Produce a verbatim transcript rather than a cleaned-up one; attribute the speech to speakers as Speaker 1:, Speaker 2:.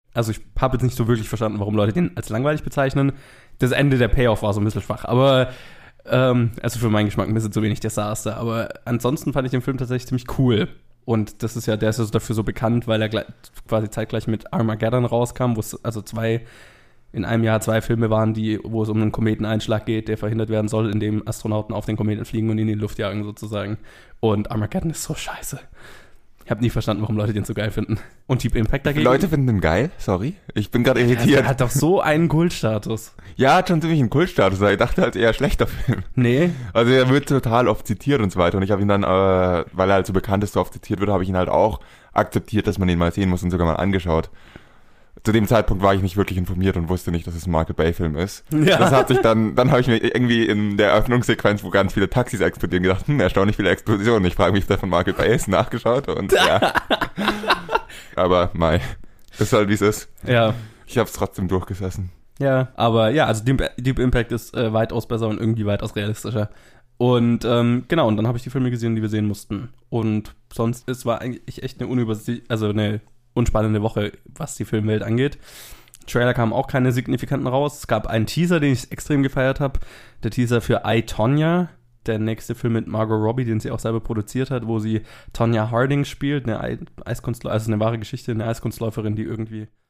Speaker 1: Also ich habe jetzt nicht so wirklich verstanden, warum Leute den als langweilig bezeichnen. Das Ende der Payoff war so ein bisschen schwach, aber ähm, also für meinen Geschmack ein bisschen zu wenig Desaster. Aber ansonsten fand ich den Film tatsächlich ziemlich cool. Und das ist ja, der ist ja dafür so bekannt, weil er gleich, quasi zeitgleich mit Armageddon rauskam, wo es also zwei, in einem Jahr zwei Filme waren, die, wo es um einen Kometeneinschlag geht, der verhindert werden soll, indem Astronauten auf den Kometen fliegen und ihn in die Luft jagen sozusagen. Und Armageddon ist so scheiße. Ich habe nie verstanden, warum Leute den so geil finden. Und Deep Impact dagegen.
Speaker 2: Leute finden den geil? Sorry. Ich bin gerade irritiert.
Speaker 1: Der hat doch so einen Kultstatus.
Speaker 2: Ja, hat schon ziemlich einen Kultstatus. Ich dachte halt eher schlechter Film.
Speaker 1: Nee.
Speaker 2: Also er wird total oft zitiert und so weiter. Und ich habe ihn dann, äh, weil er halt so bekannt ist, so oft zitiert wird, habe ich ihn halt auch akzeptiert, dass man ihn mal sehen muss und sogar mal angeschaut. Zu dem Zeitpunkt war ich nicht wirklich informiert und wusste nicht, dass es ein Michael Bay-Film ist. Ja. Das hat sich dann, dann habe ich mir irgendwie in der Eröffnungssequenz, wo ganz viele Taxis explodieren, gedacht, hm, erstaunlich viele Explosionen. Ich frage mich, ob der von Michael Bay ist, nachgeschaut und ja. Aber mei, ist halt wie es ist.
Speaker 1: Ja.
Speaker 2: Ich habe es trotzdem durchgesessen.
Speaker 1: Ja, aber ja, also Deep, Deep Impact ist äh, weitaus besser und irgendwie weitaus realistischer. Und ähm, genau, und dann habe ich die Filme gesehen, die wir sehen mussten. Und sonst, es war eigentlich echt eine unübersichtliche, also eine unspannende Woche, was die Filmwelt angeht. Trailer kamen auch keine signifikanten raus. Es gab einen Teaser, den ich extrem gefeiert habe. Der Teaser für I, Tonya, der nächste Film mit Margot Robbie, den sie auch selber produziert hat, wo sie Tonya Harding spielt, eine Eiskunstläuferin, also eine wahre Geschichte, eine Eiskunstläuferin, die irgendwie